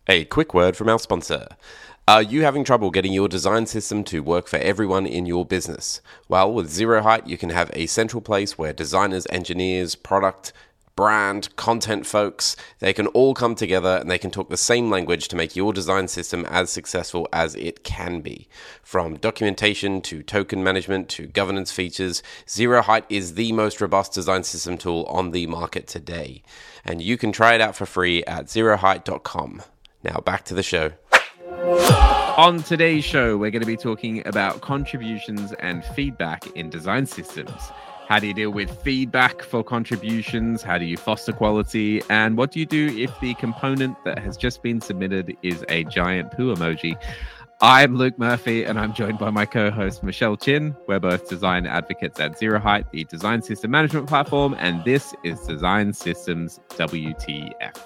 A quick word from our sponsor. Are you having trouble getting your design system to work for everyone in your business? Well, with Zero Height, you can have a central place where designers, engineers, product, brand, content folks, they can all come together and they can talk the same language to make your design system as successful as it can be. From documentation to token management to governance features, Zero Height is the most robust design system tool on the market today. And you can try it out for free at zeroheight.com. Now back to the show. On today's show, we're going to be talking about contributions and feedback in design systems. How do you deal with feedback for contributions? How do you foster quality? And what do you do if the component that has just been submitted is a giant poo emoji? I'm Luke Murphy, and I'm joined by my co-host, Michelle Chin. We're both design advocates at Zero Height, the design system management platform, and this is Design Systems WTF.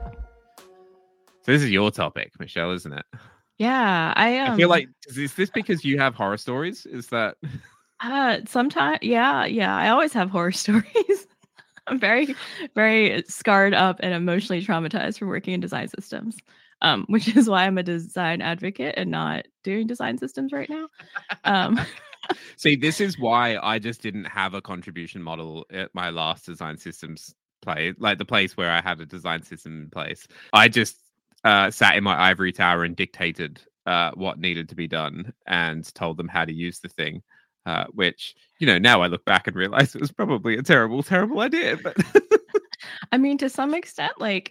So this is your topic, Michelle, isn't it? Yeah, I feel like, is this because you have horror stories? Is that... Sometimes, yeah. I always have horror stories. I'm very, very scarred up and emotionally traumatized from working in design systems, which is why I'm a design advocate and not doing design systems right now. See, this is why I just didn't have a contribution model at my last design systems play, like the place where I had a design system in place. I just sat in my ivory tower and dictated what needed to be done and told them how to use the thing. Which, now I look back and realize it was probably a terrible, terrible idea. But I mean, to some extent, I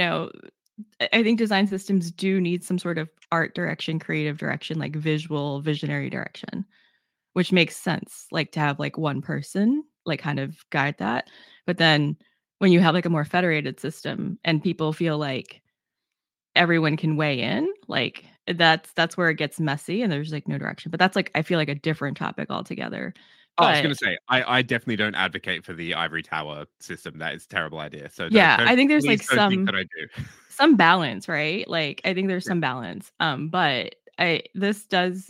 think design systems do need some sort of art direction, creative direction, like visual, visionary direction, which makes sense, like to have like one person, like kind of guide that. But then when you have like a more federated system and people feel like everyone can weigh in, like that's where it gets messy and there's like no direction. But that's like, I feel like a different topic altogether. I was going to say, I definitely don't advocate for the ivory tower system. That is a terrible idea. So I think there's like some that I do. Some balance, right? Like I think there's some balance. But this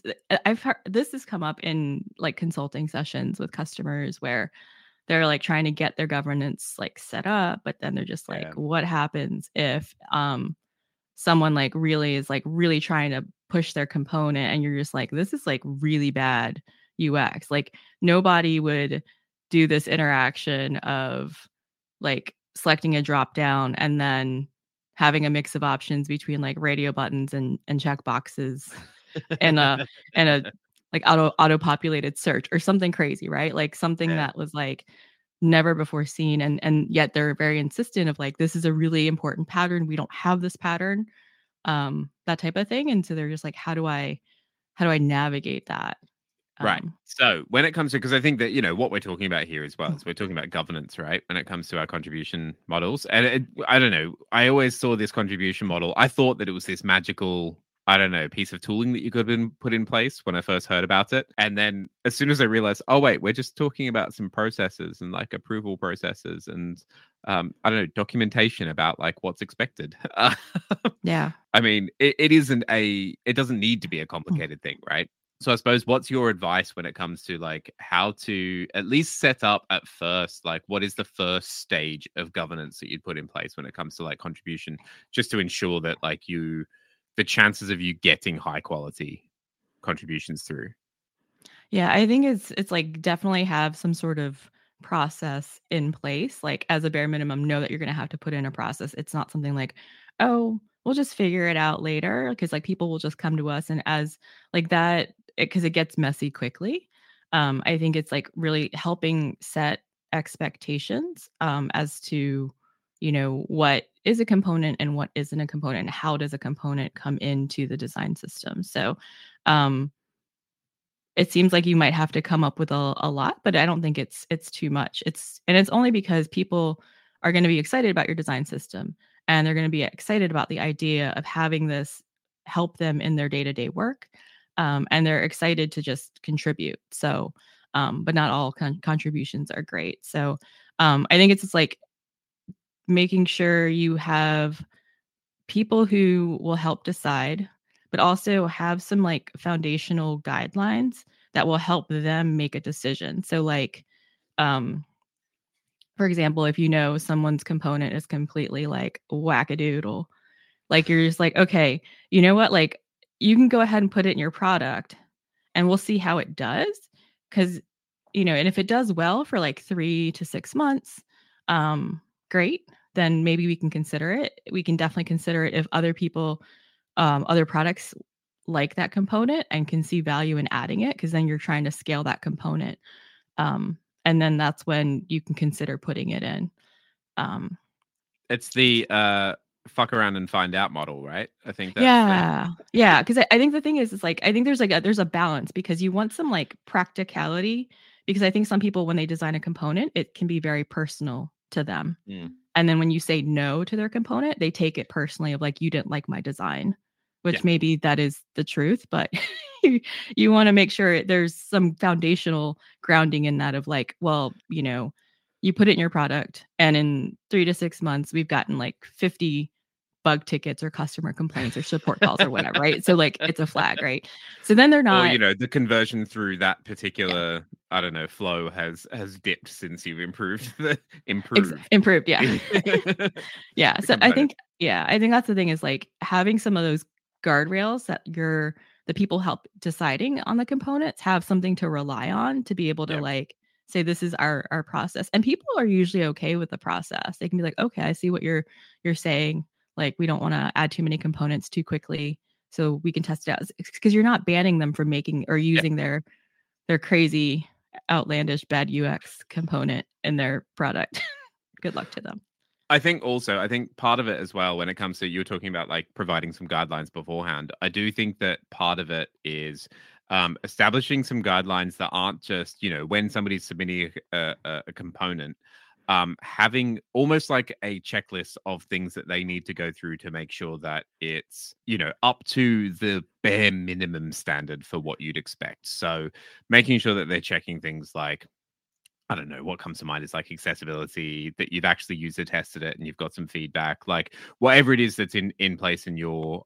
has come up in like consulting sessions with customers where they're like trying to get their governance like set up, but then they're just like, what happens if someone like really is like really trying to push their component and you're just like, this is like really bad UX. Like nobody would do this interaction of like selecting a drop down and then having a mix of options between like radio buttons and check boxes and a like auto populated search or something crazy, right? Like something that was like never before seen, and yet they're very insistent of like, this is a really important pattern, we don't have this pattern, that type of thing. And so they're just like, how do I navigate that? Right. So when it comes to, because I think that, what we're talking about here as well is we're talking about governance, right? When it comes to our contribution models. And I don't know, I always saw this contribution model. I thought that it was this magical, I don't know, piece of tooling that you could put in place when I first heard about it. And then as soon as I realized, oh, wait, we're just talking about some processes and like approval processes and I don't know, documentation about like what's expected. Yeah. I mean, it doesn't need to be a complicated thing, right? So I suppose what's your advice when it comes to like how to at least set up at first, like what is the first stage of governance that you'd put in place when it comes to like contribution, just to ensure that like the chances of you getting high quality contributions through? Yeah, I think it's like definitely have some sort of process in place, like as a bare minimum, know that you're going to have to put in a process. It's not something like, oh, we'll just figure it out later, because like people will just come to us and as like that, because it gets messy quickly. I think it's like really helping set expectations as to, what is a component and what isn't a component, and how does a component come into the design system. So it seems like you might have to come up with a lot, but I don't think it's too much. It's only because people are going to be excited about your design system and they're going to be excited about the idea of having this help them in their day-to-day work. And they're excited to just contribute. So, but not all contributions are great. So I think it's just like making sure you have people who will help decide, but also have some like foundational guidelines that will help them make a decision. So like, for example, if someone's component is completely like wackadoodle, Like you're just like, okay, you know what? Like you can go ahead and put it in your product and we'll see how it does. Cause, and if it does well for like 3 to 6 months, great. Then maybe we can consider it. We can definitely consider it if other people, other products like that component and can see value in adding it. Cause then you're trying to scale that component. And then that's when you can consider putting it in. It's the fuck around and find out model, right? I think that's yeah. Because I think the thing is like I think there's a balance because you want some like practicality because I think some people when they design a component it can be very personal to them, and then when you say no to their component, they take it personally of like you didn't like my design, which maybe that is the truth, but you want to make sure there's some foundational grounding in that of like, well, you put it in your product and in 3 to 6 months, we've gotten like 50 bug tickets or customer complaints or support calls or whatever, right? So like it's a flag, right? So then they're not, or the conversion through that particular, I don't know, flow has dipped since you've improved. Improved, yeah. Yeah. So I think that's the thing is like having some of those guardrails that the people help deciding on the components have something to rely on to be able to like say this is our process, and people are usually okay with the process. They can be like, okay, I see what you're saying. Like we don't want to add too many components too quickly, so we can test it out because you're not banning them from making or using their crazy, outlandish, bad UX component in their product. Good luck to them. I think part of it as well, when it comes to, you were talking about like providing some guidelines beforehand. I do think that part of it is establishing some guidelines that aren't just, when somebody's submitting a component, having almost like a checklist of things that they need to go through to make sure that it's, up to the bare minimum standard for what you'd expect. So making sure that they're checking things like, I don't know, what comes to mind is like accessibility, that you've actually used it, tested it, and you've got some feedback, like whatever it is that's in place in your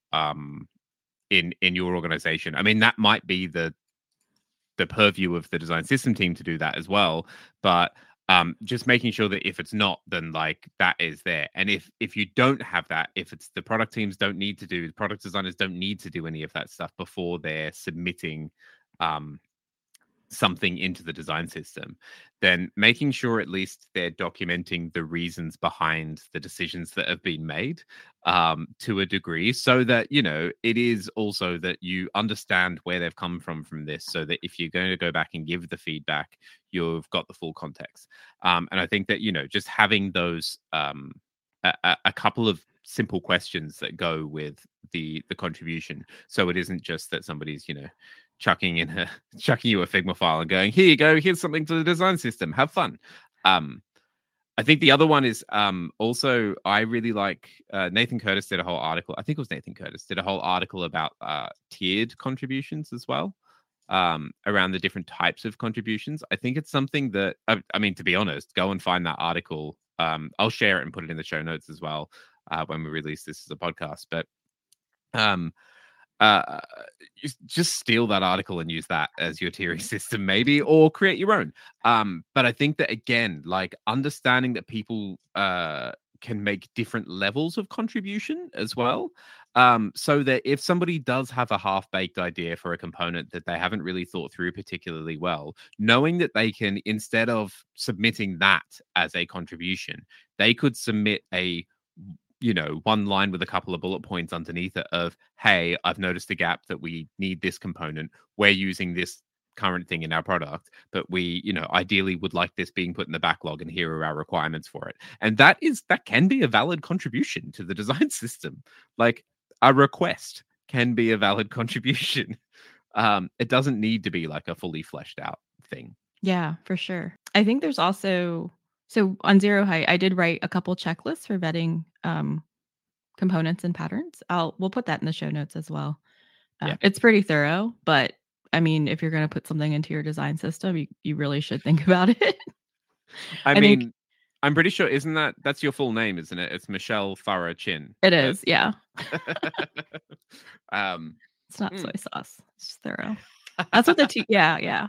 in your organization. I mean, that might be the purview of the design system team to do that as well, but just making sure that if it's not, then like that is there. And if you don't have that, if it's the product teams don't need to do, product designers don't need to do any of that stuff before they're submitting something into the design system, then making sure at least they're documenting the reasons behind the decisions that have been made to a degree, so that it is also that you understand where they've come from this, so that if you're going to go back and give the feedback, you've got the full context. And I think that just having those a couple of simple questions that go with the contribution, so it isn't just that somebody's chucking you a Figma file and going, here you go, here's something to the design system, have fun. I think the other one is also, I really like Nathan Curtis did a whole article. I think it was Nathan Curtis did a whole article about tiered contributions as well, around the different types of contributions. I think it's something that, I mean, to be honest, go and find that article. I'll share it and put it in the show notes as well when we release this as a podcast. But just steal that article and use that as your tiering system, maybe, or create your own. But I think that, again, like understanding that people can make different levels of contribution as well, so that if somebody does have a half-baked idea for a component that they haven't really thought through particularly well, knowing that they can, instead of submitting that as a contribution, they could submit a one line with a couple of bullet points underneath it of, hey, I've noticed a gap that we need this component. We're using this current thing in our product, but we, ideally would like this being put in the backlog, and here are our requirements for it. And that can be a valid contribution to the design system. Like a request can be a valid contribution. It doesn't need to be like a fully fleshed out thing. Yeah, for sure. I think there's also, so on Zero Height, I did write a couple checklists for vetting components and patterns. We'll put that in the show notes as well. It's pretty thorough, but I mean, if you're going to put something into your design system, you really should think about it. I mean, I'm pretty sure, that's your full name, isn't it? It's Michelle Farah Chin. It is, yeah. It's not soy sauce. It's just thorough. That's what yeah.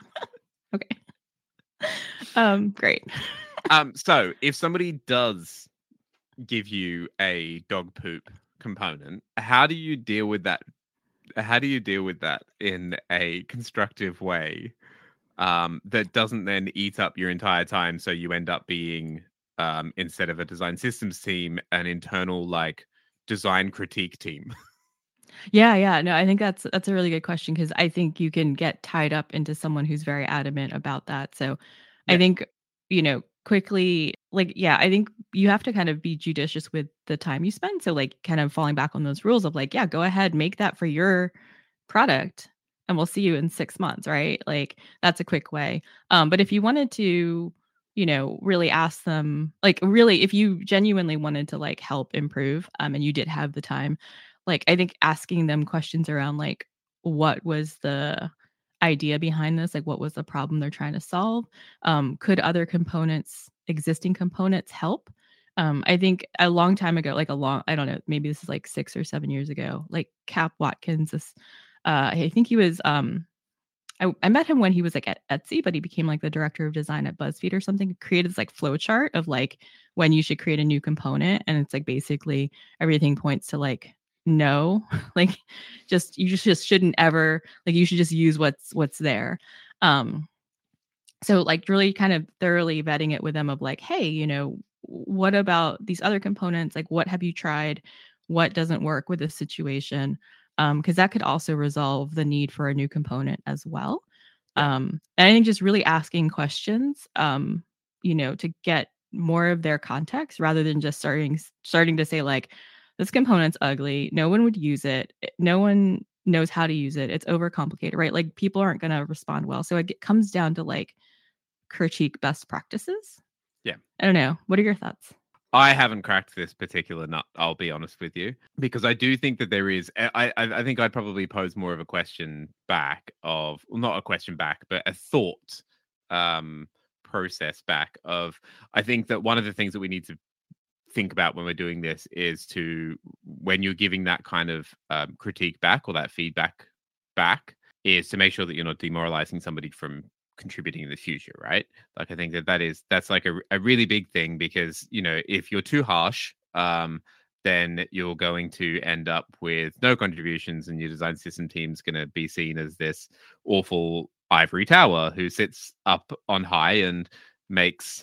Okay. Great. So if somebody does give you a dog poop component, how do you deal with that? How do you deal with that in a constructive way that doesn't then eat up your entire time? So you end up being, instead of a design systems team, an internal like design critique team. Yeah. No, I think that's a really good question because I think you can get tied up into someone who's very adamant about that. So I Yeah. think, quickly, like, yeah, I think you have to kind of be judicious with the time you spend. So like kind of falling back on those rules of like, yeah, go ahead, make that for your product and we'll see you in 6 months, right? Like that's a quick way. But if you wanted to, really ask them, like really, if you genuinely wanted to like help improve, and you did have the time, like I think asking them questions around like what was the idea behind this, like what was the problem they're trying to solve, could other components, existing components, help. I think a long time ago, like I don't know, maybe this is like 6 or 7 years ago, like Cap Watkins, this I think he was I met him when he was like at Etsy, but he became like the director of design at BuzzFeed or something. Created this like flow chart of like when you should create a new component, and it's like basically everything points to like no, like you just shouldn't ever, like you should just use what's there. So like really kind of thoroughly vetting it with them of like, hey, what about these other components? Like what have you tried? What doesn't work with this situation? Because that could also resolve the need for a new component as well. Yeah. And I think just really asking questions, to get more of their context rather than just starting to say like, this component's ugly. No one would use it. No one knows how to use it. It's overcomplicated, right? Like people aren't going to respond well. So it comes down to like critique best practices. Yeah. I don't know. What are your thoughts? I haven't cracked this particular nut, I'll be honest with you, because I do think that there is, I think I'd probably pose more of a question back of, well, not a question back, but a thought process back of, I think that one of the things that we need to think about when we're doing this is to, when you're giving that kind of critique back or that feedback back, is to make sure that you're not demoralizing somebody from contributing in the future, right? Like I think that's like a really big thing, because if you're too harsh, then you're going to end up with no contributions, and your design system team's going to be seen as this awful ivory tower who sits up on high and makes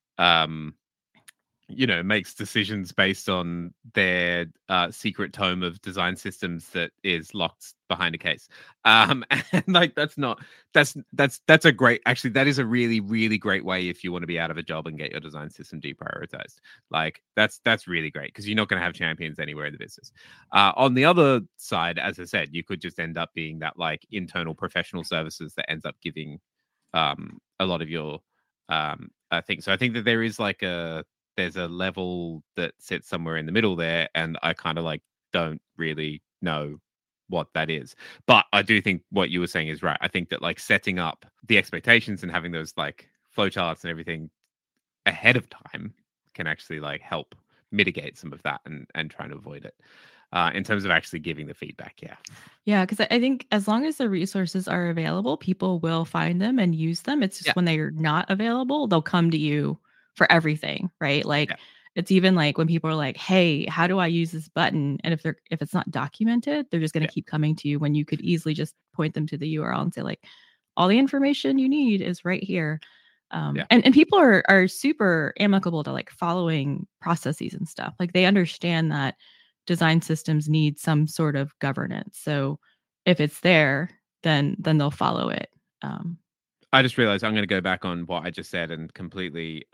makes decisions based on their secret tome of design systems that is locked behind a case. And like that's a great, actually that is a really, really great way if you want to be out of a job and get your design system deprioritized. Like that's really great, because you're not going to have champions anywhere in the business. On the other side, as I said, you could just end up being that like internal professional services that ends up giving a lot of your things. So I think that there's a level that sits somewhere in the middle there, and I kind of like don't really know what that is. But I do think what you were saying is right. I think that like setting up the expectations and having those like flowcharts and everything ahead of time can actually like help mitigate some of that and trying to avoid it. In terms of actually giving the feedback, Yeah, because I think as long as the resources are available, people will find them and use them. It's just when they're not available, they'll come to you for everything, right? Like it's even like when people are like, hey, how do I use this button? And if it's not documented, they're just going to keep coming to you, when you could easily just point them to the URL and say like, all the information you need is right here. And people are super amicable to like following processes and stuff. Like they understand that design systems need some sort of governance. So if it's there, then they'll follow it. I just realized I'm going to go back on what I just said and completely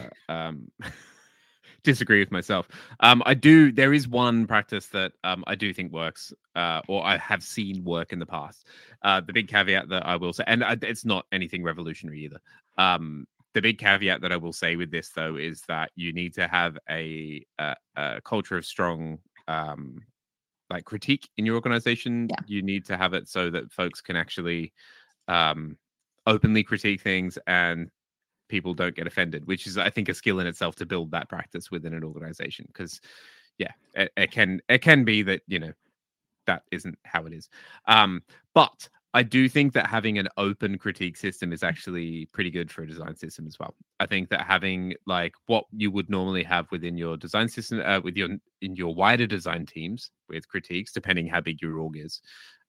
disagree with myself. There is one practice that I do think works, or I have seen work in the past. The big caveat that I will say, and it's not anything revolutionary either. The big caveat that I will say with this, though, is that you need to have a culture of strong like critique in your organization. You need to have it so that folks can actually openly critique things and people don't get offended, which is, I think, a skill in itself to build that practice within an organization. Because it can be that that isn't how it is. But I do think that having an open critique system is actually pretty good for a design system as well. I think that having like what you would normally have within your design system, in your wider design teams with critiques, depending how big your org is.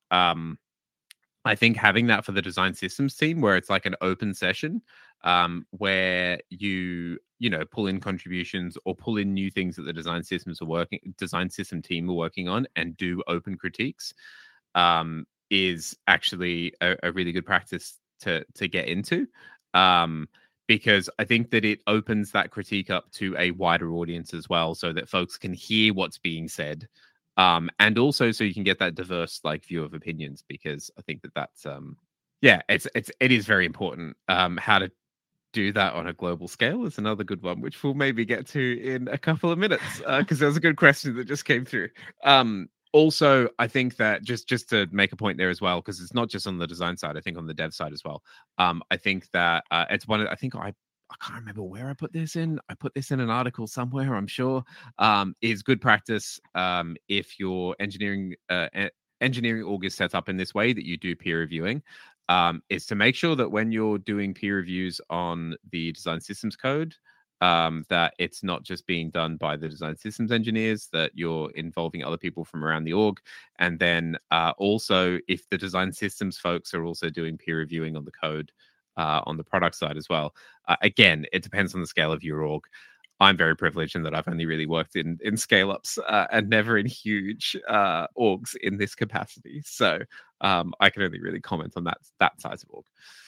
I think having that for the design systems team, where it's like an open session, where you know pull in contributions or pull in new things that the design system team are working on, and do open critiques. Is actually a really good practice to get into, because I think that it opens that critique up to a wider audience as well, so that folks can hear what's being said, and also so you can get that diverse like view of opinions. Because I think that that's it is very important. How to do that on a global scale is another good one, which we'll maybe get to in a couple of minutes, because there was a good question that just came through. Also, I think that just to make a point there as well, because it's not just on the design side, I think on the dev side as well. I think that it's one of, I think I can't remember where I put this in. I put this in an article somewhere, I'm sure. Is good practice, if your engineering org is set up in this way that you do peer reviewing, is to make sure that when you're doing peer reviews on the design systems code, that it's not just being done by the design systems engineers, that you're involving other people from around the org. And then also, if the design systems folks are also doing peer reviewing on the code on the product side as well. Again, it depends on the scale of your org. I'm very privileged in that I've only really worked in scale ups and never in huge orgs in this capacity. So I can only really comment on that size of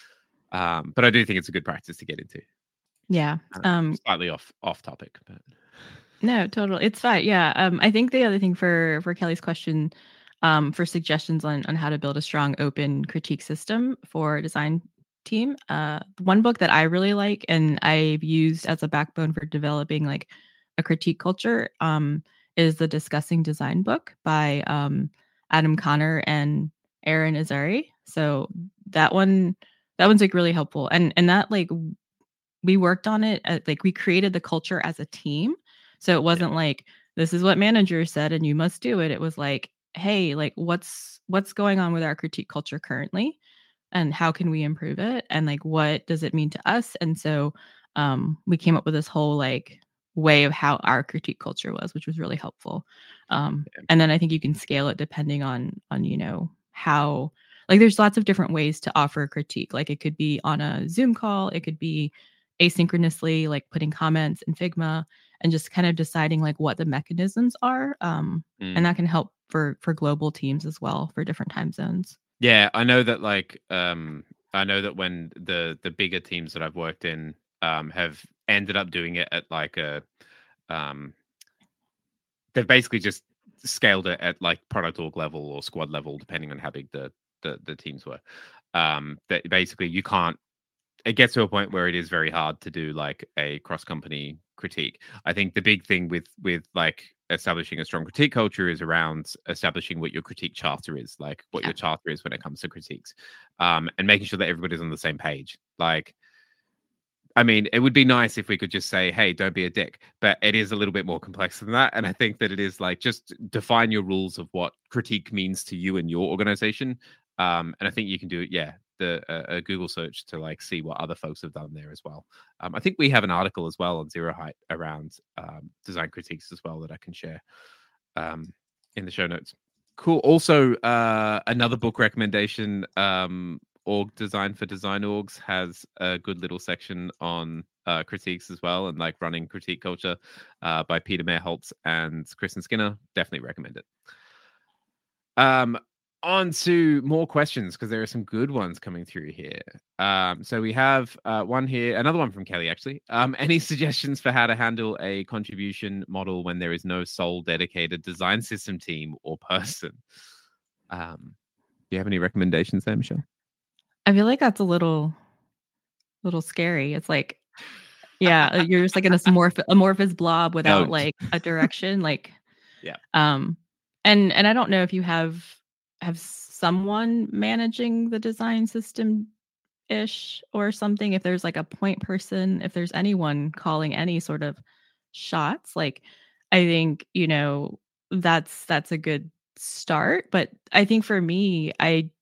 org. But I do think it's a good practice to get into. Yeah. Slightly off topic, but no, totally. It's fine. Yeah. I think the other thing for Kelly's question, for suggestions on how to build a strong open critique system for a design team, one book that I really like and I've used as a backbone for developing like a critique culture, is the Discussing Design book by Adam Connor and Aaron Azari. So that one's like really helpful, and that like we worked on it like we created the culture as a team. So it wasn't like, this is what manager said and you must do it. It was like, hey, like what's going on with our critique culture currently, and how can we improve it, and like what does it mean to us? And so we came up with this whole like way of how our critique culture was, which was really helpful. And then I think you can scale it depending on you know how, like there's lots of different ways to offer critique. Like it could be on a Zoom call, it could be asynchronously, like putting comments in Figma, and just kind of deciding like what the mechanisms are. And that can help for global teams as well, for different time zones. Yeah, I know that like I know that when the bigger teams that I've worked in have ended up doing it at like a they've basically just scaled it at like product org level or squad level, depending on how big the teams were. That basically you can't, it gets to a point where it is very hard to do like a cross company critique. I think the big thing with like establishing a strong critique culture is around establishing what your critique charter is, like what your charter is when it comes to critiques, and making sure that everybody's on the same page. Like, I mean, it would be nice if we could just say, hey, don't be a dick, but it is a little bit more complex than that. And I think that it is like, just define your rules of what critique means to you and your organization. And I think you can do it. Yeah. A Google search to like see what other folks have done there as well. I think we have an article as well on Zero Height around design critiques as well that I can share in the show notes. Cool. Also, another book recommendation, Org Design for Design Orgs has a good little section on critiques as well, and like running critique culture by Peter Merholtz and Kristen Skinner. Definitely recommend it. On to more questions, because there are some good ones coming through here. So we have one here, another one from Kelly, actually. Any suggestions for how to handle a contribution model when there is no sole dedicated design system team or person? Do you have any recommendations there, Michelle? I feel like that's a little scary. It's like, yeah, you're just like in amorphous blob without like a direction. Like, yeah. And I don't know if you have someone managing the design system ish or something, if there's like a point person, if there's anyone calling any sort of shots. Like, I think, you know, that's a good start. But I think for me, I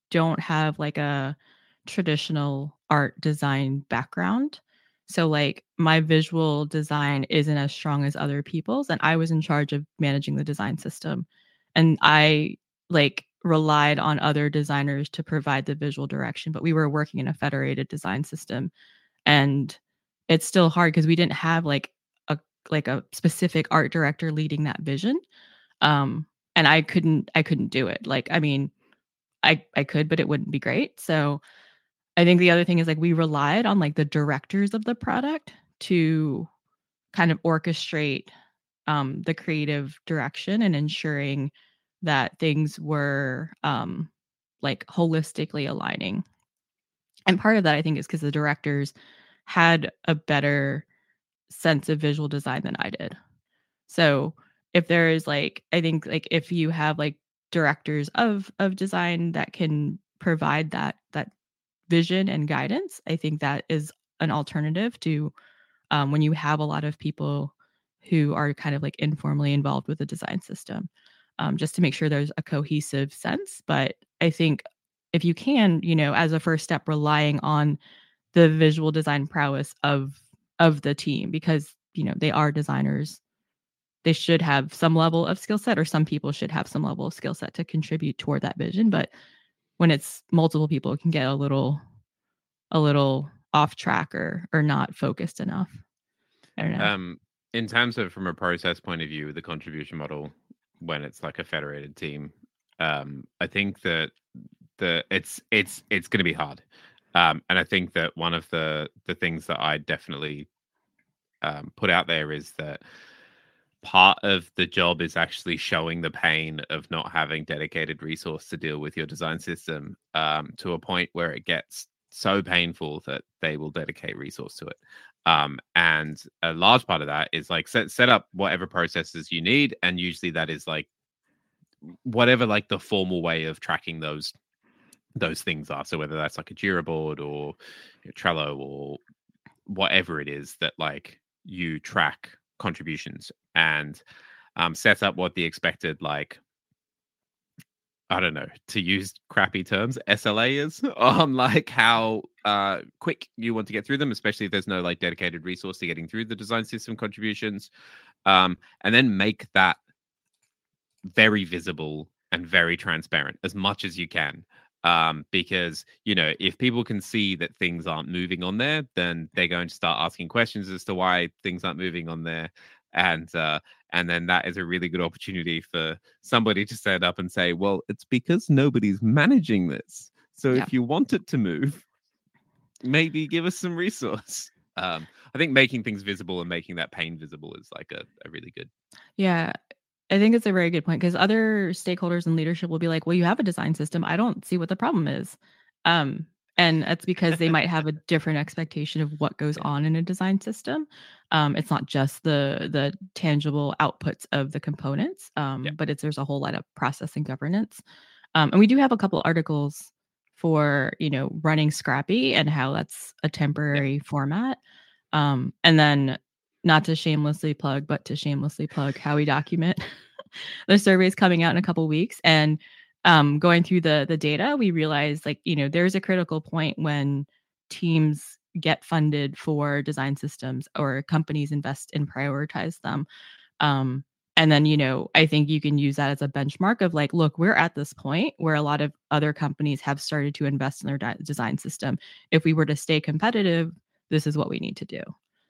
don't have like a traditional art design background. So like my visual design isn't as strong as other people's, and I was in charge of managing the design system. And I like relied on other designers to provide the visual direction, but we were working in a federated design system. And it's still hard because we didn't have like a specific art director leading that vision. And I couldn't do it. Like, I mean, I could, but it wouldn't be great. So I think the other thing is like we relied on like the directors of the product to kind of orchestrate the creative direction and ensuring that things were like holistically aligning. And part of that I think is because the directors had a better sense of visual design than I did. So if there is like, I think like if you have like directors of design that can provide that vision and guidance, I think that is an alternative to when you have a lot of people who are kind of like informally involved with the design system, just to make sure there's a cohesive sense. But I think if you can, you know, as a first step, relying on the visual design prowess of the team, because you know they are designers, they should have some level of skill set, or some people should have some level of skill set to contribute toward that vision. But when it's multiple people, it can get a little off track or not focused enough. I don't know. In terms of from a process point of view, the contribution model, when it's like a federated team, I think that it's going to be hard. And I think that one of the things that I definitely put out there is that part of the job is actually showing the pain of not having dedicated resource to deal with your design system, to a point where it gets so painful that they will dedicate resource to it. And a large part of that is like set up whatever processes you need, and usually that is like whatever like the formal way of tracking those things are. So whether that's like a Jira board or Trello or whatever it is that like you track contributions, and set up what the expected, like, I don't know, to use crappy terms, SLA is on like how quick you want to get through them, especially if there's no like dedicated resource to getting through the design system contributions. And then make that very visible and very transparent as much as you can. Because, you know, if people can see that things aren't moving on there, then they're going to start asking questions as to why things aren't moving on there. And then that is a really good opportunity for somebody to stand up and say, well, it's because nobody's managing this. So if you want it to move, maybe give us some resource. I think making things visible and making that pain visible is like a really good. Yeah. I think it's a very good point, because other stakeholders and leadership will be like, well, you have a design system. I don't see what the problem is. And that's because they might have a different expectation of what goes on in a design system. It's not just the tangible outputs of the components, but there's a whole lot of process and governance. And we do have a couple articles for, you know, running Scrappy and how that's a temporary format. And then, not to shamelessly plug, but to shamelessly plug how we document. The survey is coming out in a couple of weeks, and going through the data, we realized, like, you know, there's a critical point when teams get funded for design systems or companies invest and prioritize them. And then, you know, I think you can use that as a benchmark of like, look, we're at this point where a lot of other companies have started to invest in their design system. If we were to stay competitive, this is what we need to do.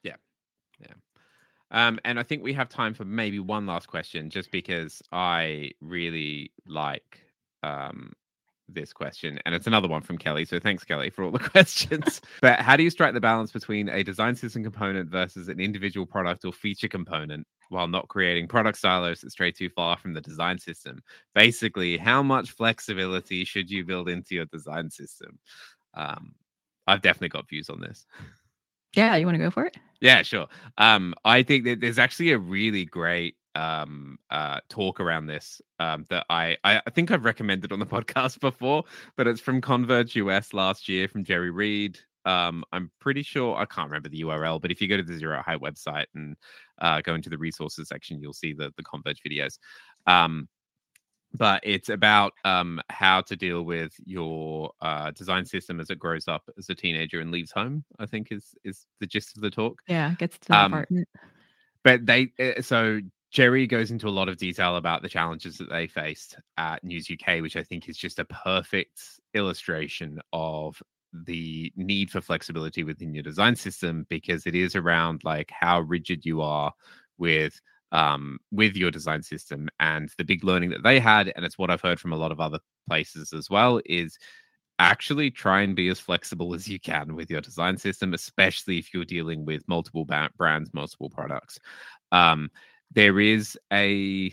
And I think we have time for maybe one last question, just because I really like this question. And it's another one from Kelly. So thanks, Kelly, for all the questions. But how do you strike the balance between a design system component versus an individual product or feature component while not creating product silos that stray too far from the design system? Basically, how much flexibility should you build into your design system? I've definitely got views on this. Yeah, you want to go for it? Yeah, sure. I think that there's actually a really great talk around this that I think I've recommended on the podcast before, but it's from Converge US last year from Jerry Reed. I'm pretty sure, I can't remember the URL, but if you go to the Zero Height website and go into the resources section, you'll see the Converge videos. but it's about how to deal with your design system as it grows up as a teenager and leaves home, I think is the gist of the talk. Yeah, gets to that apartment. But so Jerry goes into a lot of detail about the challenges that they faced at News UK, which I think is just a perfect illustration of the need for flexibility within your design system, because it is around like how rigid you are with your design system. And the big learning that they had, and it's what I've heard from a lot of other places as well, is actually try and be as flexible as you can with your design system, especially if you're dealing with multiple brands, multiple products. There is to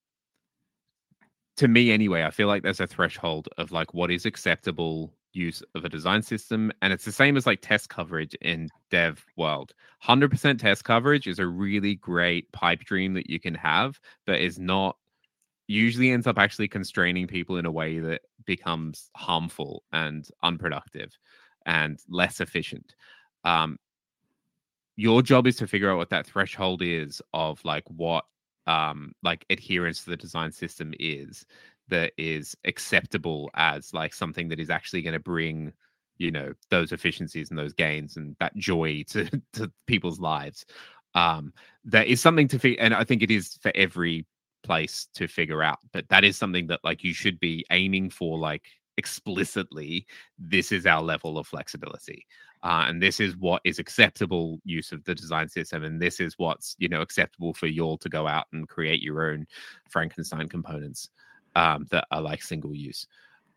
me anyway, I feel like there's a threshold of like what is acceptable use of a design system, and it's the same as like test coverage in dev world. 100% test coverage is a really great pipe dream that you can have, but is not usually ends up actually constraining people in a way that becomes harmful and unproductive and less efficient. Your job is to figure out what that threshold is of like what like adherence to the design system is that is acceptable as like something that is actually going to bring, you know, those efficiencies and those gains and that joy to people's lives. That is something to and I think it is for every place to figure out, but that is something that like you should be aiming for, like explicitly, this is our level of flexibility. And this is what is acceptable use of the design system, and this is what's, you know, acceptable for you all to go out and create your own Frankenstein components that are like single use.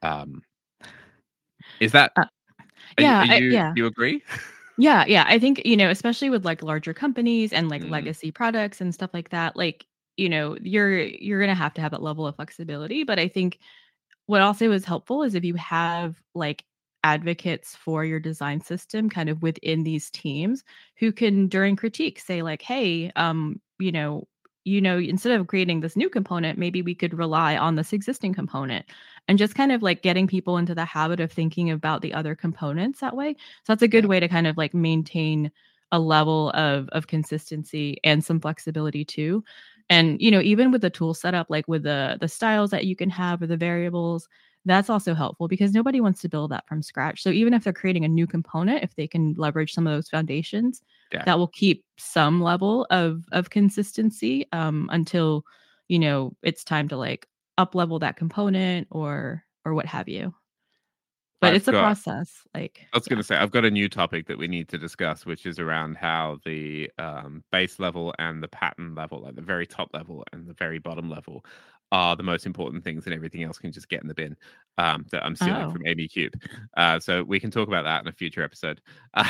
Is that? You agree? Yeah. I think, you know, especially with like larger companies and like legacy products and stuff like that, like, you know, you're gonna have to have that level of flexibility. But I think what also is helpful is if you have like advocates for your design system kind of within these teams who can during critique say like, hey, you know, instead of creating this new component, maybe we could rely on this existing component, and just kind of like getting people into the habit of thinking about the other components that way. So that's a good way to kind of like maintain a level of consistency and some flexibility too. And, you know, even with the tool setup, like with the styles that you can have or the variables, that's also helpful because nobody wants to build that from scratch. So even if they're creating a new component, if they can leverage some of those foundations, that will keep some level of consistency until, you know, it's time to like up level that component or what have you. But it's a process. Like I was going to say, I've got a new topic that we need to discuss, which is around how the base level and the pattern level, like the very top level and the very bottom level, are the most important things, and everything else can just get in the bin that I'm stealing from Amy Cube. So we can talk about that in a future episode.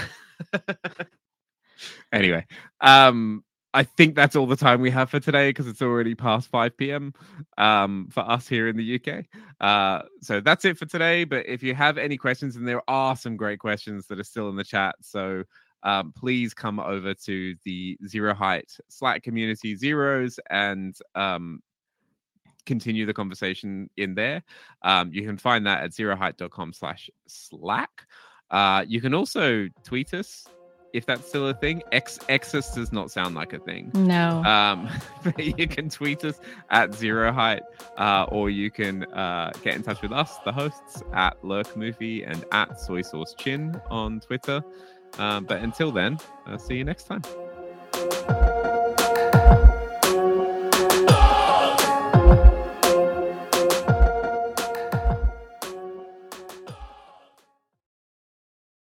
Anyway, I think that's all the time we have for today because it's already past 5 p.m. For us here in the UK. So that's it for today. But if you have any questions, and there are some great questions that are still in the chat, so please come over to the Zero Height Slack community, Zeros, and continue the conversation in there. You can find that at zeroheight.com/Slack. You can also tweet us, if that's still a thing. Exus does not sound like a thing. No. But you can tweet us at Zero Height, or you can get in touch with us, the hosts, at Lurk Movie and at Soy Sauce Chin on Twitter. But until then, see you next time.